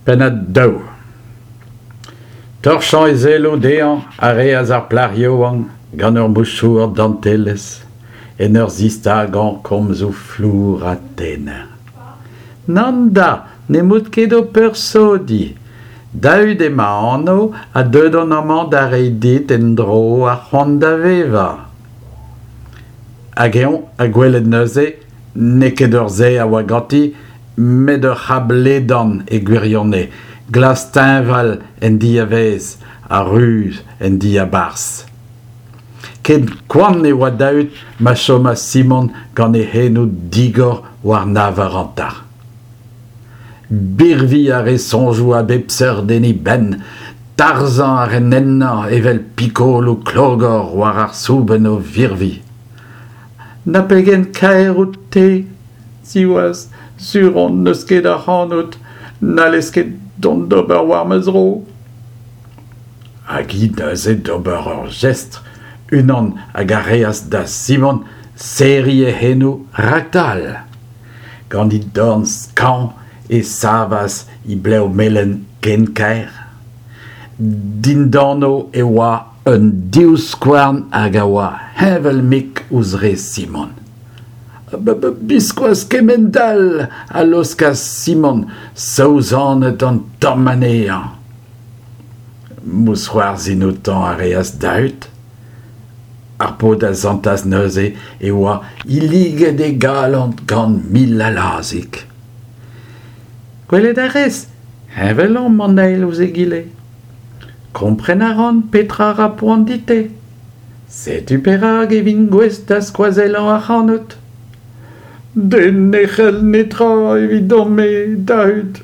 Penat daou. Torchan e zelo dean a reaz ar plarioan gant ur mouchour danteles en ur zista gant komzo flour a tener. Nanda, ne mout ket o persodi. Daout ema anno a deud an amant a reidit en dro a c'hoant da veva. Hag eon a gwelet neuze, ne ket ur ze a oa ganti, met ur c'habledan e gwirionne, glas tinval en di a vez, a ruz en di a bars. Ket kouan e oa daout ma chom a Simon gant e hennout digor war navar an tar. Birvi a re sonjou a bepseur den e ben, Tarzan a re nennan evel pikol ou klogor war ar souben o virvi. Na pegen kaer out te, ziwaz, sur on neus ket ar c'hanout, n'ales ket don d'ober war meus ro. Hag i neuze d'ober ur gest, unan hag a reas da Simon seri e hennou Ragdal. Gant i dorn skan e savas i bleo melen genkaer. Dindano e oa un diouskouarn hag a oa hevel mik ouz re Simon. Biskoaz kemendal a loskaz Simon saouzanet an tammanean. Moussoir zinoutan a reas daout. Ar pod a zantaz neuze e oa iliget e galant gant mil a lazik. Gwelet a rez, hevel an maneil ouz e gile. Kompren a ran petra ra poan dite. Setu perag e vin gwez da skoazel an a c'hanout. Den nechel netra evidon me daout.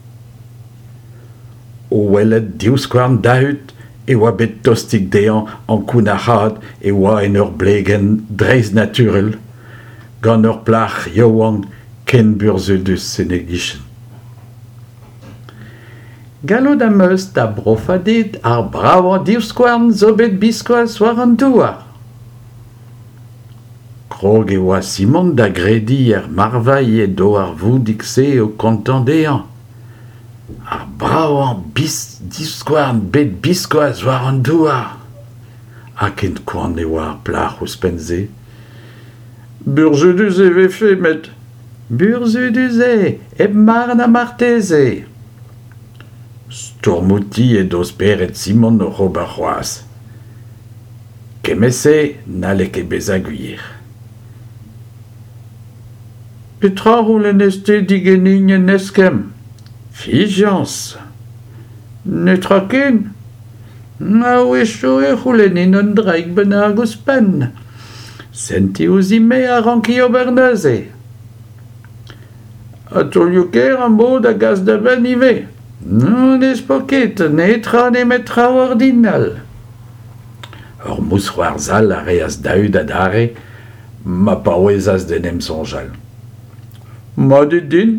O welet diouskouarn daout e oa bet tostik dean an koun a c'had e oa en ur blegen dreiz naturel gant ur plach yaouan ken burzudus senegischen. Gallout am eus da brofadit ar brav an diouskouarn zo bet biskoaz war an douar. Krog e oa Simon da gredi marvaille e do ar voudik se o kontant dean. Ar brav an diouskouarn bet biskoaz war an douar. Ha ken kouan e oa ar plach ouz penze. Burzudus e vefe met. Burzudus eb marn a marteze. Stormouti e doz peret Simon o c'hober c'hoaz. Kemese n'ale ket bez a gwir. Petra roulen este digenin en eskem. Fijans. Netra ken. Na oecho e roulen in un dreig ben ar gouspen. Senti ouz ime a ranki ober neuze. A tolio ker an bod a gaz da ben ive. Non ez poket, netra ne metra ordinal. Ur moussoir zal a reas daout a dare, ma pa oezaz denem sonjal. Ma din.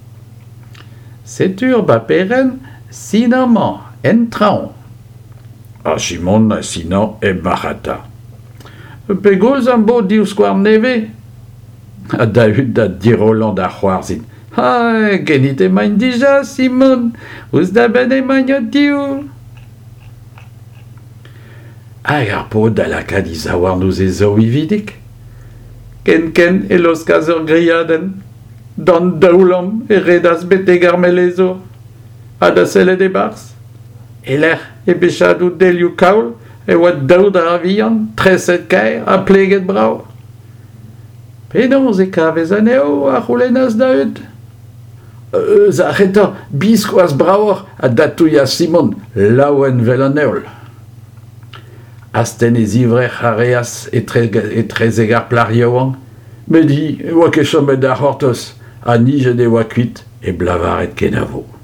Setur ba peren sinaman en traon. A Simon a sinan e marata. Pegoz an bo diouskouarn neve? A daout da dirolan da c'hoarzin. Ha, genit emañ dija, Simon, ouz da ben emañ o diou. Hag ar pod da lakad izawar nouz e zo ividik. Ken e loskaz ur griaden, dan daoulam e redas beteg ar melezo, ha da sellet e bars. Eler e bechadou delioù kaoul, e oa daoud ar vihan, treset kaer, a pleget brao. Pedonz e kavez aneo a roulenaz daout. Zac'heta, biskoaz braor a datouia Simon, laouen vel an eol. Asten e zivrer a reas e trezeg ar plarioan, me di, oa ket chomet da c'hortoz, a nijet e oa kuit e blavaret ken a vo.